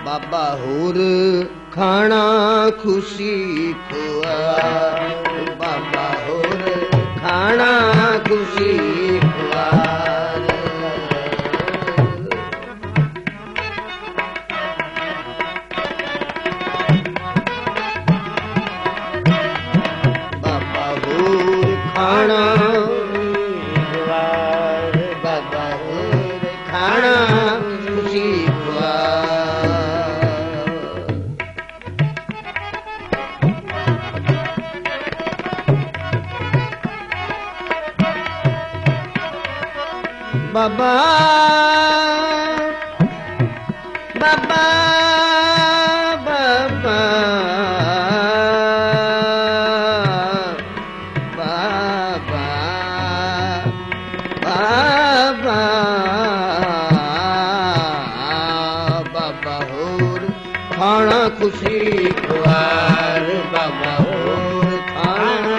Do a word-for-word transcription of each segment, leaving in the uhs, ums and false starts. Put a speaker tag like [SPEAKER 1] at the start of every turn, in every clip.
[SPEAKER 1] ਬਾਬਾ ਹੋਰ ਖਾਣਾ ਖੁਸ਼ੀ ਖੁਆਰ, ਬਾਬਾ ਹੋਰ ਖਾਣਾ ਖੁਸ਼ੀ ਖੁਆਰ। ਬਾਬਾ ਹੋਰ ਖਾਣਾ ਖੁਆਰ, ਬਾਬਾ ਹੋਰ ਖਾਣਾ ਖੁਸ਼ੀ ਬਾਬਾ ਬਾਬਾ ਬਾਬਾ ਬਾਬਾ ਬਾਬਾ ਬਾਬਾ ਹੋਰ ਖਾਣਾ ਖੁਸ਼ੀ ਖੁਆਰ, ਬਾਬਾ ਹੋਰ ਖਾਣਾ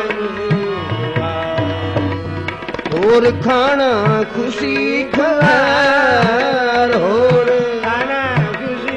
[SPEAKER 1] ਹੋਰ ਖਾਣਾ ਖੁਸ਼ੀ ਖੁਆਰ, ਹੋਰ ਖਾਣਾ ਖੁਸ਼ੀ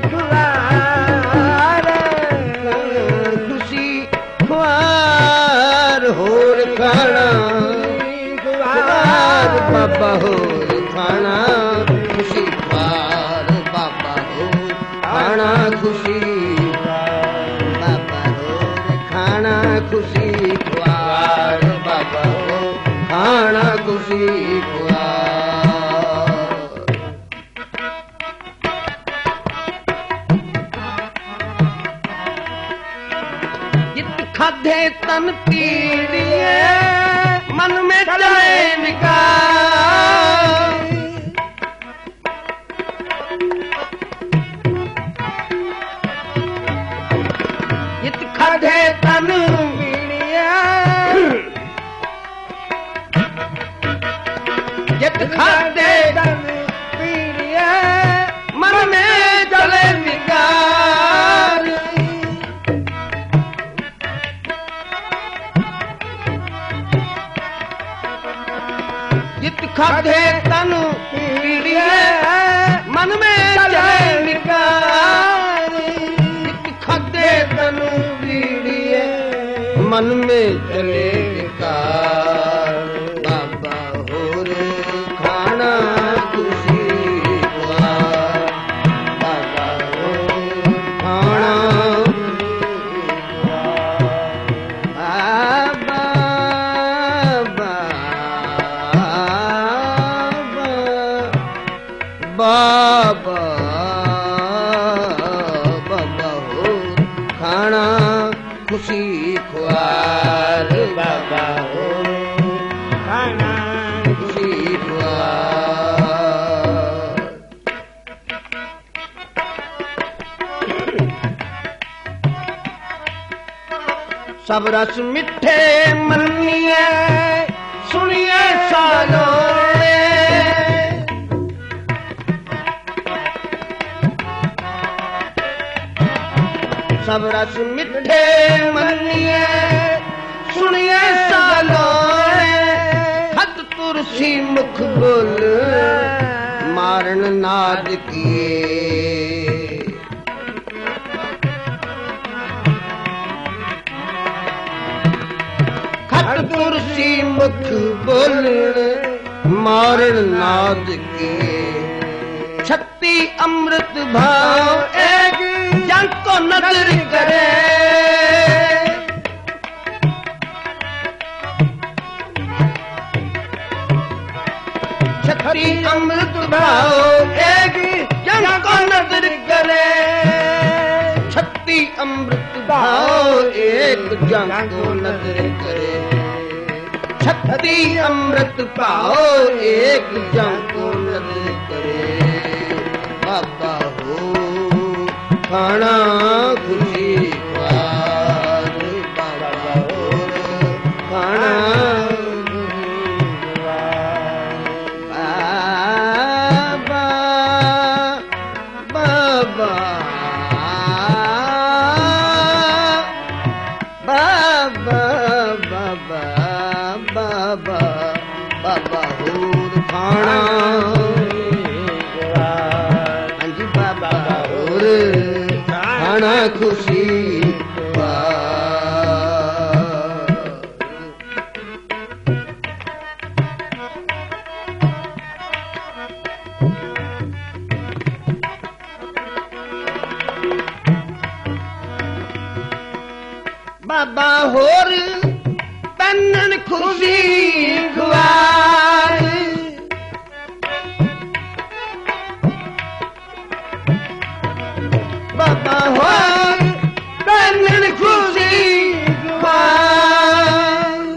[SPEAKER 1] ਖੁਆਰ, ਖੁਸ਼ੀ ਖੁਆਰ, ਹੋਰ ਖਾਣਾ ਖੁਆਰ, ਬਾਬਾ ਹੋਰ ਖਾਣਾ ਖੁਸ਼ੀ ਖੁਆਰ, ਬਾਬਾ ਹੋਰ ਖਾਣਾ ਖੁਸ਼ੀ ਖੁਆਰ, ਬਾਬਾ ਹੋਰ ਖਾਣਾ ਖੁਸ਼ੀ ਖੁਆਰ, ਬਾਬਾ ਹੋਰ ਖਾਣਾ ਖੁਸ਼ੀ ਖੁਆਰ। ਜਿਤ ਖਾਧੇ ਤਨ ਪੀੜੀਏ ਮਨ ਮੇ ਚਲੇ ਵਿਕਾਰ, ਜਿਤ ਖਾਧੇ ਤਨ ਜਿਤ ਖਾਧੇ ਤਨ ਪੀੜੀਏ ਮਨ ਮੇ ਜਲੇ ਵਿਕਾਰ, ਜਿਤ ਖਾਧੇ ਤਨ ਪੀੜੀਏ ਮਨ ਮੇ ਜਲੇ ਵਿਕਾਰ, ਜਿਤ ਖਾਧੇ ਤਨ ਪੀੜੀਏ ਮਨ ਮੇ ਜਲੇ ਵਿਕਾਰ, ਬਾਬਾ ਹੋਰ ਖਾਣਾ ਖੁਸ਼ੀ ਖੁਆਰ, ਬਾਬਾ ਹੋਰ ਖਾਣਾ ਬਾਬਾ ਬਾਬਾ ਬਾਬਾ ਹੋਰ ਖਾਣਾ ਖੁਸ਼ੀ ਖੁਆਰ, ਬਾਬਾ ਹੋਰ ਖਾਣਾ ਖੁਸ਼ੀ ਖੁਆਰ। ਸਭ ਰਸ ਮਿੱਠੇ ਮੰਨੀਏ ਸੁਣੀਏ ਸਾਲੋਏ, ਸਭ ਰਸ ਮਿੱਠੇ ਮੰਨੀਏ ਸੁਣੀਏ ਸਾਲੋਏ, ਹੱਥ ਤੁਰਸੀ ਮੁਖ ਬੋਲ ਮਾਰਨ ਨਾਦ ਕੀਏ, ਖੱਟ ਤੁਰਸੀ ਮੁਖ ਬੋਲ ਮਾਰਨ ਨਾਦ ਕੀਏ, ਛੱਤੀ ਅੰਮ੍ਰਿਤ ਭਾਵ ਏਕ ਜਨ को नजर करे, छठी अमृत भाव एक जन को नजर करे, छठी अमृत भाव एक जन को नजर करे, छठी अमृत भाव एक जन को नजर करे, बाबा हो खाना खुशी खुआर, बाबा और खाना बाबा बाबा बाबा बाबा बाबा बाबा और खाना, हाँ जी बाबा और ਖਾਣਾ ਖੁਸ਼ੀ ਖੁਆਰ। ਬਾਬਾ ਹੋਰ ਤਨਨ ਖੁਸ਼ੀ ਖੁਆਰ। ਬਾਬਾ ਹੋਰ ਤਨਨ ਖੁਸ਼ੀ ਖੁਆਰ।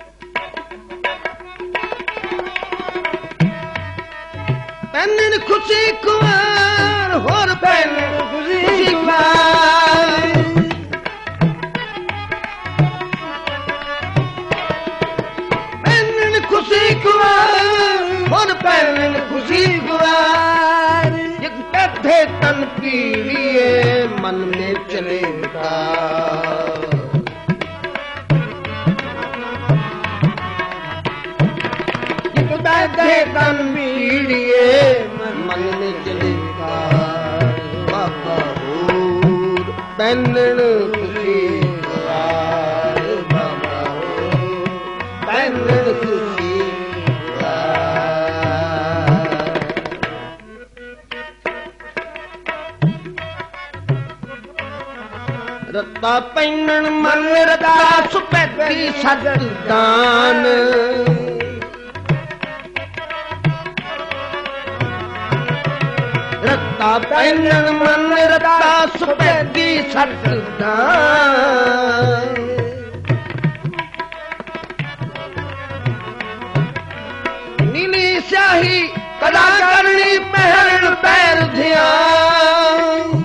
[SPEAKER 1] ਤਨਨ ਖੁਸ਼ੀ ਖੁਆਰ ਹੋਰ ਤਨਨ ਖੁਸ਼ੀ ਖੁਆਰ। ਖੁਸ਼ੀ ਖੁਆਰ ਹੁਣ ਪੈਣ ਖੁਸ਼ੀ ਖੁਆਰ। ਇੱਕ ਬੈਠੇ ਤਨ ਪੀੜੀਏ ਮਨ ਮੇ ਚਲੇ ਵਿਕਾਰ। ਇੱਕ ਬੈਠੇ ਤਨ ਪੀੜੀਏ ਮਨ ਮੇ ਚਲੇ ਵਿਕਾਰ। ਬਾਬਾ ਹੋਰ ਪੈਣਨ ਖੁਸ਼ੀ ਖੁਆਰ। ਬਾਬਾ ਹੋਰ ਪੈਣਨ ਖੁਸ਼ੀ। ਰੱਤਾ ਪੈਣਨ ਮਨ ਰਤਾ ਸੁਪੈਤੀ ਸਤ ਦਾਨ। ਰੱਤਾ ਪੈਣਨ ਮਨ ਰਤਾ ਸੁਪੈਤੀ ਸਤ ਦਾਨ। ਨੀਲੀ ਸਿਆਹੀ ਕਲਾ ਕਰਨੀ ਪਹਿਰਨ ਪੈਰ ਧਿਆਨ।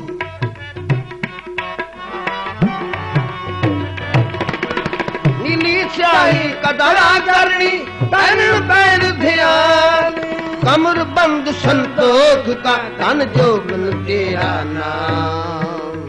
[SPEAKER 1] ਸਿਆਹੀ ਕਦਰਾ ਕਰਨੀ ਪੈਣ ਪੈਣ ਧਿਆਨ। ਕਮਰ ਬੰਦ ਸੰਤੋਖ ਕਾ ਧਨ ਜੋਬਨ ਤੇਰਾ ਨਾਮ।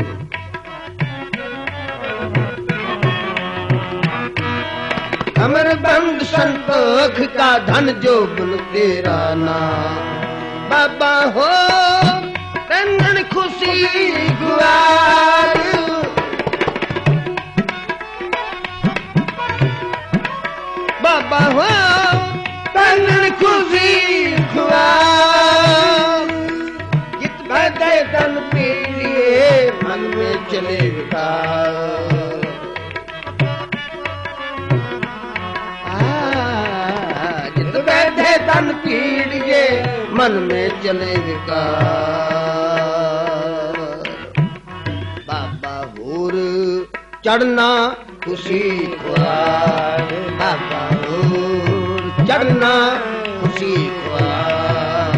[SPEAKER 1] ਕਮਰ ਬੰਦ ਸੰਤੋਖ ਕਾ ਧਨ ਜੋਬਨ ਤੇਰਾ ਨਾਮ। ਬਾਬਾ ਹੋ ਤਨਨ ਖੁਸ਼ੀ ਖੁਆਰ। ਬਾਬਾ ਹੋ ਤਨਨ ਖੁਸ਼ੀ ਖੁਆਰ। ਜਿਤ ਬੈਠੇ ਤਨ ਪੀੜੀਏ ਮਨ ਮੇ ਚਲੇ ਵਿਕਾਰ। ਜਿਤ ਬੈਠੇ ਤਨ ਪੀੜੀਏ ਮਨ ਮੇ ਚਲੇ ਵਿਕਾਰ। ਬਾਬਾ ਹੋਰ ਚੜਨਾ ਖੁਸ਼ੀ ਖੁਆਰ। ਬਾਬਾ ਹੋਰ ਚੜਨਾ ਖੁਸ਼ੀ ਖੁਆਰ।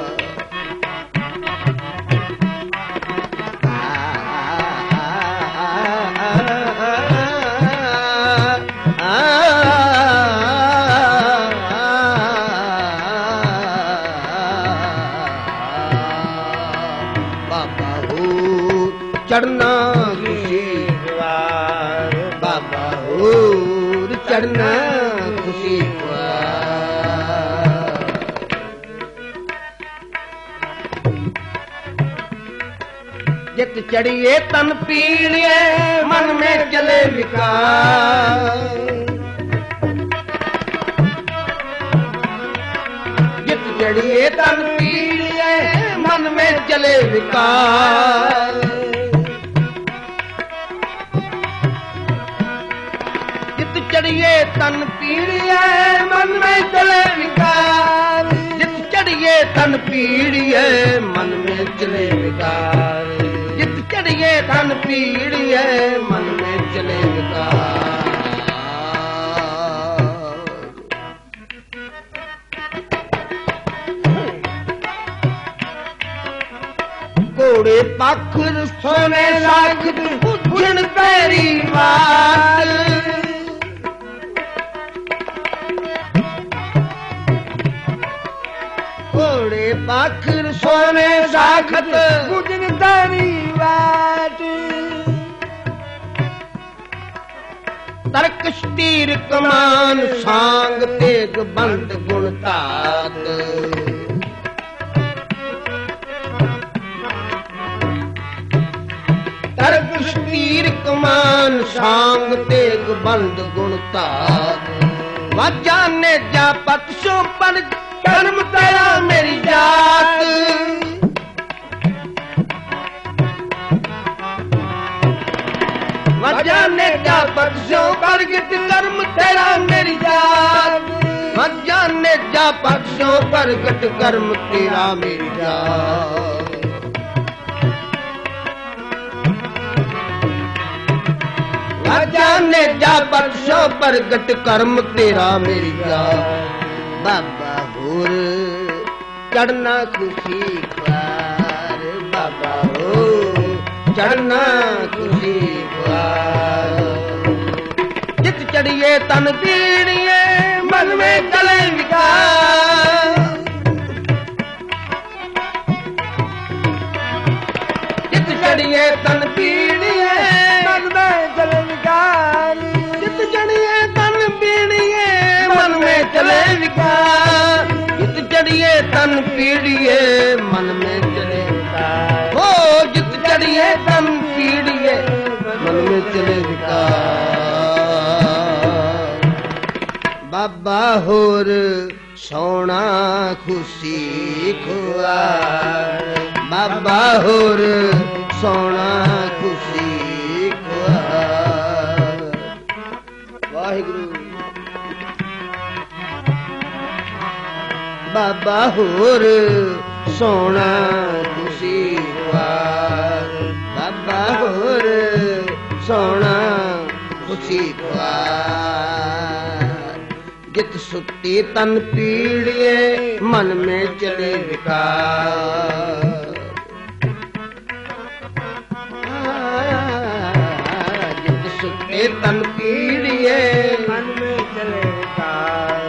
[SPEAKER 1] ਬਾਬਾ ਹੋਰ ਚੜਨਾ ਖੁਸ਼ੀ ਖੁਆਰ। ਬਾਬਾ ਹੋਰ ਚੜਨਾ ਖੁਸ਼ੀ ਖੁਆਰ। ਜਿਤ ਚੜੀਏ ਤਨ ਪੀੜੀਏ ਮਨ ਮੇ ਚਲੇ ਵਿਕਾਰ। ਜਿਤ ਚੜੀਏ ਤਨ ਪੀੜੀਏ ਮਨ ਮੇ ਚਲੇ ਵਿਕਾਰ। ਚੜੀਏ ਤਨ ਪੀੜੀਏ ਮਨ ਮੇ ਚਲੇ ਵਿਕਾਰ। ਜਿਤ ਚੜੀਏ ਤਨ ਪੀੜੀਏ ਮਨ ਮੇ ਚਲੇ ਵਿਕਾਰ। ਜਿਤ ਚੜੀਏ ਤਨ ਪੀੜੀਏ ਮਨ ਮੇ ਚਲੇ ਵਿਕਾਰ। ਘੋੜੇ ਪੱਖਰ ਸੋਨੇ ਸਾਖਤ ਪੁੱਛਣ ਪੈਰੀ ਵਾਰ। ਘੋੜੇ ਪੱਖਰ ਸੋਨੇ ਸਾਖਤ ਪੁੱਛਣ ਪੈਰੀ ਵਾਰ। ਤਰਕ ਸਤੀਰ ਕਮਾਨ ਸਾਂਗ ਤੇਗ ਬੰਦ ਗੁਣ ਧਾਤ। ਮਾਨ ਸਾਂਗ ਤੇਗ ਬੰਦ ਗੁਣ ਧਾਰ ਵਾਜਾ ਨੇ ਜਾ ਪਤ ਸੋ ਪਰ ਕਰਮ ਤੇਰਾ ਮੇਰੀ ਜਾਤ ਵਾਜਾ ਨੇ ਜਾ ਪਤ ਸੋ ਪ੍ਰਗਟ ਕਰਮ ਤੇਰਾ ਮੇਰੀ ਜਾਤ ਵਾਜਾ ਨੇ ਜਾ ਪਤ ਸੋ ਪ੍ਰਗਟ ਕਰਮ ਤੇਰਾ ਮੇਰੀ ਜਾਤ ਜਾਨੇ ਜਾ ਪਰਸੋ ਪ੍ਰਗਟ ਕਰਮ ਤੇਰਾ ਮੇਰੀ ਜਾਤ ਬਾਬਾ ਹੋਰ ਚੜਨਾ ਖੁਸ਼ੀ ਖਾਰ ਬਾਬਾ ਹੋ ਚੜਨਾ ਖੁਸ਼ੀ ਖਾਰ ਜਿਤ ਚੜੀਏ ਤਨ ਪੀੜੀਏ ਮਨ ਵਿੱਚ ਚਲੇ ਵਿਕਾਰ ਜਿਤ ਚੜੀਏ ਤਨ ਪੀੜੀਏ ਮਨ ਵਿੱਚ ਚਲੇ ਜਿਤ ਚੜੀਏ ਤਨ ਪੀੜੀਏ ਮਨ ਮੇ ਚਲੇ ਵਿਕਾਰ ਜਿਤ ਚੜੀਏ ਤਨ ਪੀੜੀਏ ਮਨ ਮੇ ਚਲੇ ਵਿਕਾਰ ਹੋ ਜਿਤ ਚੜੀਏ ਤਨ ਪੀੜੀਏ ਮਨ ਮੇ ਚਲੇ ਵਿਕਾਰ ਬਾਬਾ ਹੋਰ ਸੋਹਣਾ ਖੁਸ਼ੀ ਖੁਆਰ ਬਾਬਾ ਹੋਰ ਸੋਹਣਾ ਖੁਸ਼ੀ ਖੁਆਰ ਵਾਹਿਗੁਰੂ ਬਾਬਾ ਹੋਰ ਸੋਹਣਾ ਖੁਸ਼ੀ ਖੁਆਰ ਬਾਬਾ ਹੋਰ ਸੋਹਣਾ ਖੁਸ਼ੀ ਖੁਆਰ ਜਿਤ ਸੁੱਤੀ ਤਨ ਪੀੜੀਏ ਮਨ ਮੇ ਚਲੇ ਵਿਕਾਰ ਜਿਤ ਤਨ ਪੀੜੀਏ ਮਨ ਮੇ ਚਲੇ ਵਿਕਾਰ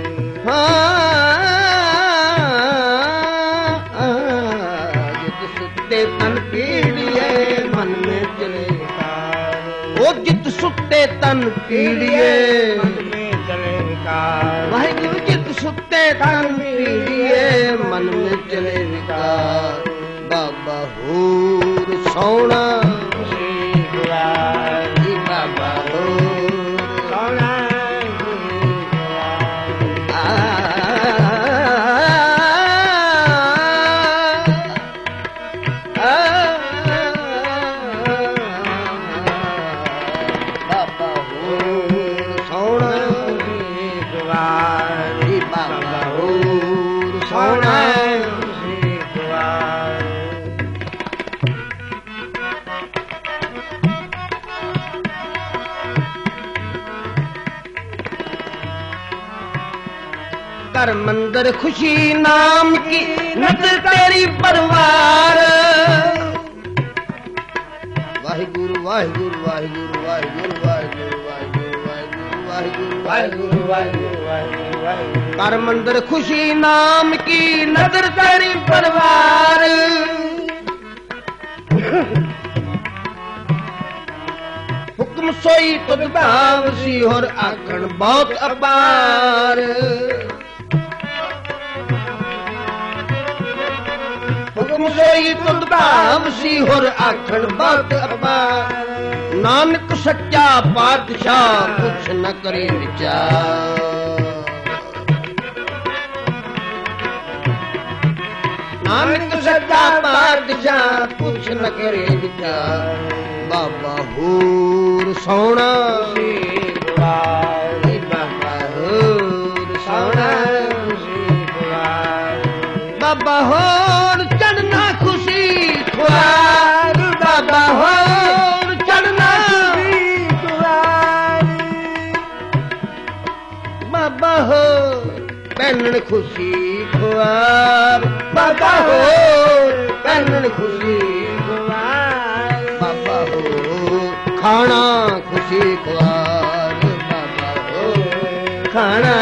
[SPEAKER 1] ਜਿਤ ਸੁੱਤੇ ਤਨ ਪੀੜੀਏ ਮਨ ਮੇ ਚਲੇ ਵਿਕਾਰ ਉਹ ਜਿਤ ਸੁੱਤੇ ਤਨ ਪੀੜੀਏ ਮਨ ਮੇ ਚਲੇ ਵਿਕਾਰ ਵਾਹਿਗੁਰੂ ਜਿਤ ਸੁੱਤੇ ਤਨ ਪੀੜੀਏ ਮਨ ਮੇ ਚਲੇ ਵਿਕਾਰ ਬਾਬਾ ਹੋਰ ਸੋਹਣਾ कर मंदिर खुशी नाम की नजर तेरी परवार वाहिगुरु वाहिगुरु वाहिगुरु वाहिगुरु वाहिगुरु वाहिगुरु वाहिगुरु वाहिगुरु वाहिगुरु कर मंदिर खुशी नाम की नजर तेरी परवार हुक्म सोई तुद भाव सी और आखण बहुत अपार हुक्म सोई तुद भाव सी और आखण बहुत अपार नानक सच्चा पातशाह कुछ न करे विचार नानक सच्चा पातशाह कुछ न करे विचार बाबा होर सोना बाबा होर सोना बाबा होर चढ़ना खुशी खुआर बाबा होर चढ़ना खुशी खुआर बाबा होर पहनन खुशी खुआर बाबा होर पहनन खुशी खुआर बाबा होर खाना खुशी खुआर बाबा होर खाना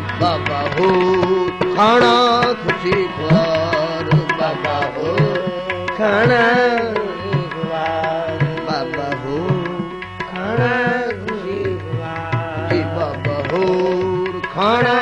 [SPEAKER 1] खाना खुशी खुआर बाबा हो ਖਾਣਾ ਬਾਬਾ ਹੋ ਖਾਣਾ ਖੁਸ਼ੀ ਬਾਬਾ ਹੋ ਖਾਣਾ